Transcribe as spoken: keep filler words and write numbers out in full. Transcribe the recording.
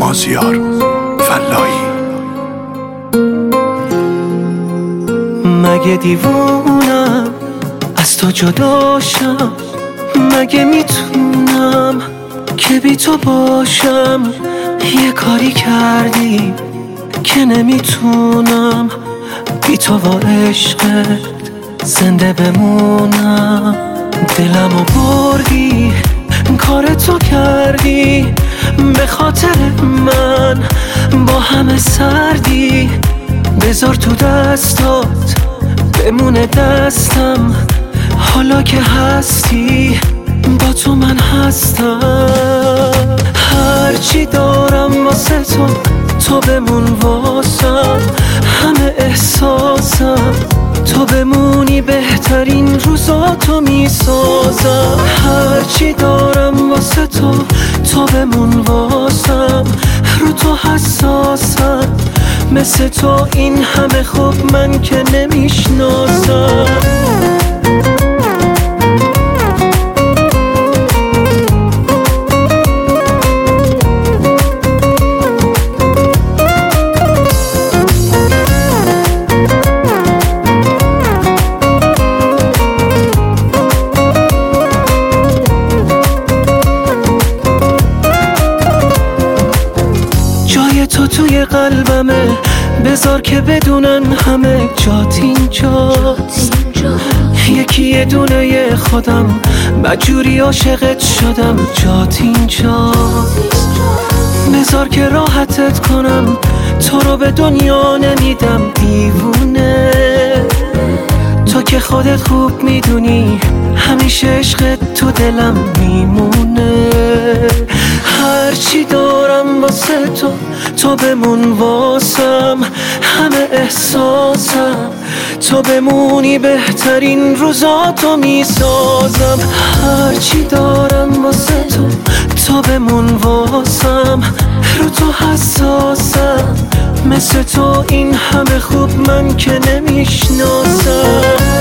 مازیار فلاحی. مگه دیوونم از تو جداشم؟ مگه میتونم که بی تو باشم؟ یه کاری کردی که نمیتونم بی تو و عشقت زنده بمونم. دلمو بردی کار تو کردی، به خاطر من با همه سردی. بذار تو دستات بمونه دستم، حالا که هستی با تو من هستم. هرچی دارم واسه تو، تو بمون واسم. همه احساسم تو بمونی، بهترین روزاتو میسازم. هرچی دارم واسه تو، تو بمون واسم. رو تو حساسم، مثل تو این همه خوب من که نمیشناسم. جای تو توی قلبمه، بذار که بدونن همه جات اینجاست. یکی یه دونه خودم مجبوری عاشقت شدم، جات اینجاست. بذار که راحتت کنم، تو رو به دنیا نمیدم دیوونه. تو که خودت خوب میدونی همیشه عشقت تو دلم میمونه. هرچی دارم واسه تو، تو بمون واسم. همه احساسم تو بمونی، بهترین روزاتو میسازم. هرچی دارم واسه تو، تو بمون واسم. رو تو حساسم، مثل تو این همه خوب من که نمیشناسم.